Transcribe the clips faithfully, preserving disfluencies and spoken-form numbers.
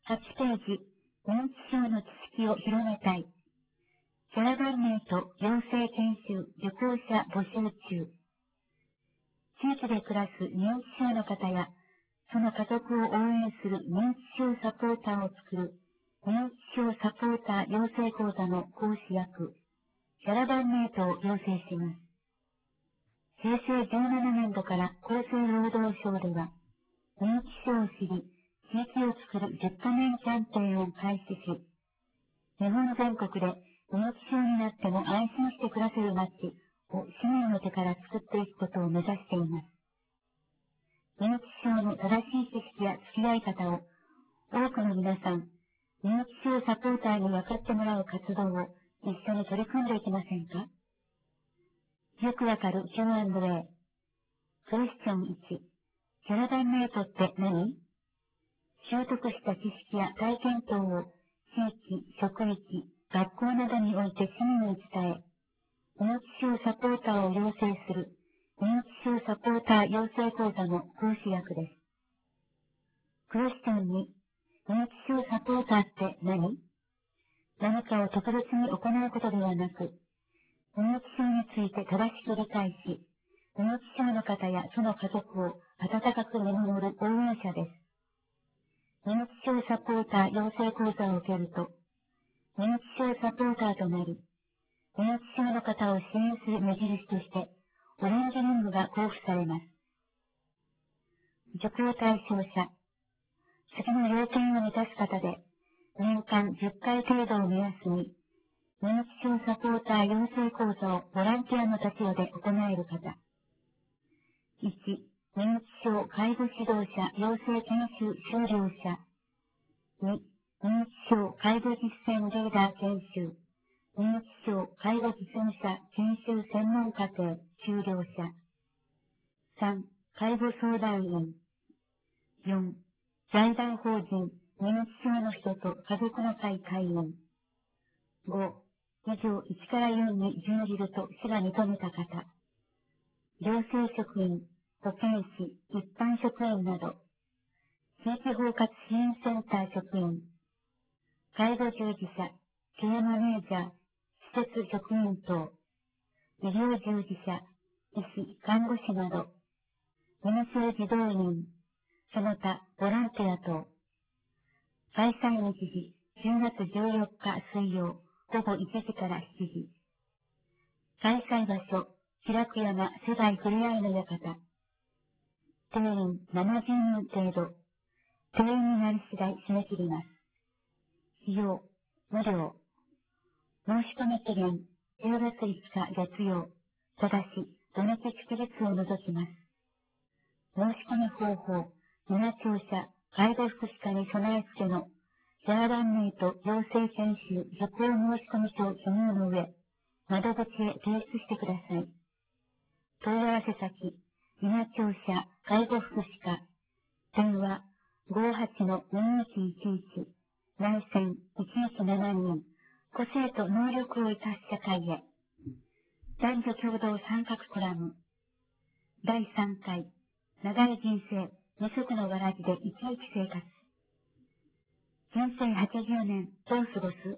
はちページ、認知症の知識を広めたい。キャラバンメイト養成研修受講者募集中。地域で暮らす認知症の方や、その家族を応援する認知症サポーターを作る認知症サポーター養成講座の講師役、キャラバンメイトを養成します。へいせいじゅうななねんどから厚生労働省では、認知症を知り、地域を作るじゅっかげんキャンペーンを開始し、日本全国で認知症になっても安心して暮らせる街を市民の手から作っていくことを目指しています。認知症の正しい知識や付き合い方を多くの皆さん、認知症サポーターに分かってもらう活動を一緒に取り組んでいきませんか？よくわかる キューアンドエー。クエスチョンいち。キャラバンメイトって何？習得した知識や体験等を地域、職域、学校などにおいて市民に伝え、認知症サポーターを養成する認知症サポーター養成講座の講師役です。クエスチョンに、認知症サポーターって何？何かを特別に行うことではなく、認知症について正しく理解し、認知症の方やその家族を温かく見守る応援者です。認知症サポーター養成講座を受けると、認知症サポーターとなり、認知症の方を支援する目印として、オレンジリングが交付されます。受講対象者、次の要件を満たす方で、年間じゅっかい程度を目安に、認知症サポーター養成講座をボランティアの立場で行える方。いち、認知症介護指導者養成研修修了者。に、認知症介護実践リーダー研修。認知症介護実務者研修専門課程修了者。さん、介護相談員。よん、財団法人認知症の人と家族の会会員。ご、以上いちからよんに準じると市が認めた方。行政職員、保健師、一般職員など、地域包括支援センター職員、介護従事者、ケアマネージャー、施設職員等、医療従事者、医師、看護師など、民生児童員、その他ボランティア等、開催日時じゅうがつじゅうよっか水曜ごごいちじからしちじ。開催場所、白く山世代ふれあいの館。定員ななじゅうにん程度。定員になり次第締め切ります。費用、無料。申し込み期限、じゅうがついつか月曜。ただし、土日祝日を除きます。申し込み方法、皆庁舎、介護福祉課に備え付けの、キャラバンメイト養成研修受講申込書記入の上、窓口へ提出してください。問い合わせ先、皆庁舎、介護福祉課、電話、ごーはちのにいちいちいち、内線いちいちななに、個性と能力を生かす社会へ。男女共同参画コラム。だいさんかい、長い人生、二足のわらじで生き生き生活。人生はちじゅうねん、どう過ごす？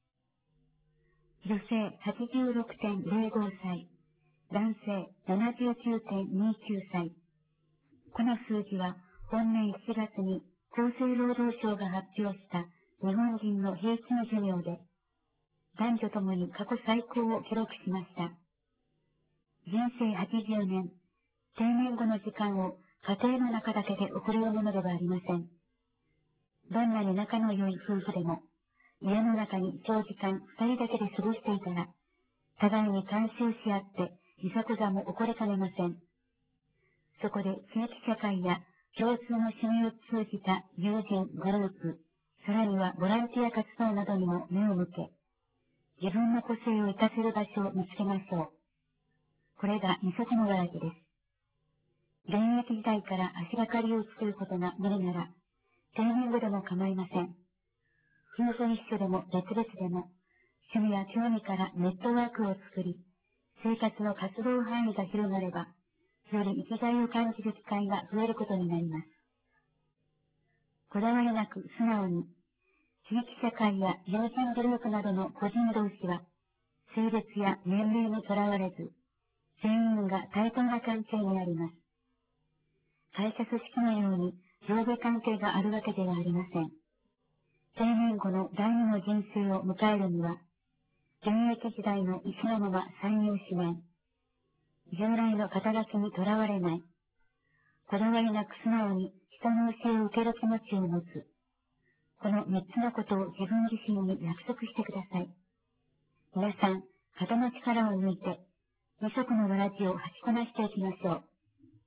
女性 はちじゅうろくてんぜろご 歳、男性 ななじゅうきゅうてんにきゅう 歳。この数字は本年しちがつに厚生労働省が発表した日本人の平均寿命で、男女ともに過去最高を記録しました。人生はちじゅうねん、定年後の時間を家庭の中だけで送れるものではありません。どんなに仲の良い夫婦でも、家の中に長時間二人だけで過ごしていたら、互いに干渉し合っていざこざも起こりかねません。そこで地域社会や共通の趣味を通じた友人、グループ、さらにはボランティア活動などにも目を向け、自分の個性を生かせる場所を見つけましょう。これが二足のわらじです。現役時代から足がかりを作ることが無理なら、定年後でも構いません。夫婦一緒でも別々でも、趣味や興味からネットワークを作り、生活の活動範囲が広がれば、より生きがいを感じる機会が増えることになります。 こだわりなく素直に、地域社会や友人グループなどの個人同士は、性別や年齢にとらわれず、全員が対等な関係にあります。会社組織のように上下関係があるわけではありません。定年後の第二の人生を迎えるには、現役時代の石のまま参入しない、従来の肩書きにとらわれない、こだわりなく素直に人の教えを受ける気持ちを持つ、この三つのことを自分自身に約束してください。皆さん、肩の力を抜いて、二足のわらじを履きこなしていきましょう。